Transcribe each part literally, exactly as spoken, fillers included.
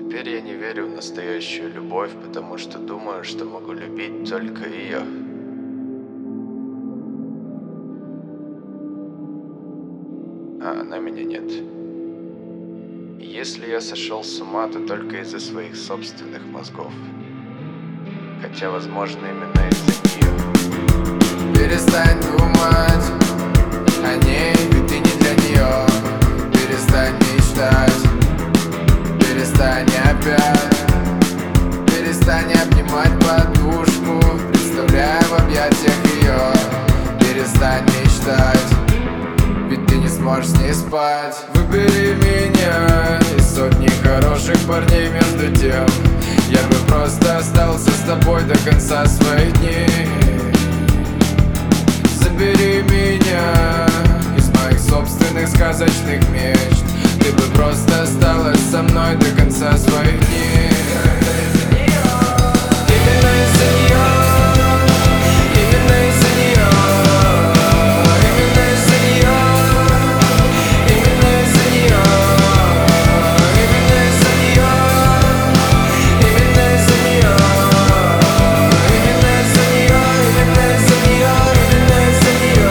Теперь я не верю в настоящую любовь, потому что думаю, что могу любить только ее. А она меня нет. И если я сошел с ума, то только из-за своих собственных мозгов. Хотя, возможно, именно из-за нее. Перестань думать о ней, ведь ты не для нее. Перестань мечтать, перестань опять. Перестань обнимать подушку, представляя в объятиях ее. Перестань мечтать, ведь ты не сможешь с ней спать. Выбери меня из сотни хороших парней. Между тем я бы просто остался с тобой до конца своих дней. Забери меня из моих собственных сказочных мечт. Ты бы просто осталась со мной до конца своих дней. Именно из-за нее, именно из-за нее, именно из-за нее, именно из-за нее, именно из-за нее, именно из-за нее, именно из-за нее, именно из-за нее, именно из-за нее.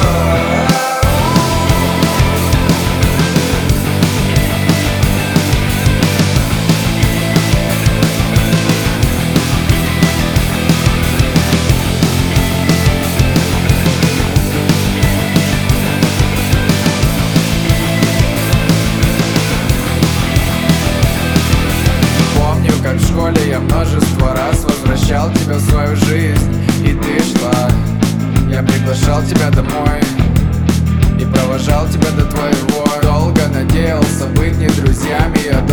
Как в школе я множество раз возвращал тебя в свою жизнь, и ты шла. Я приглашал тебя домой и провожал тебя до твоего. Долго надеялся быть не друзьями, я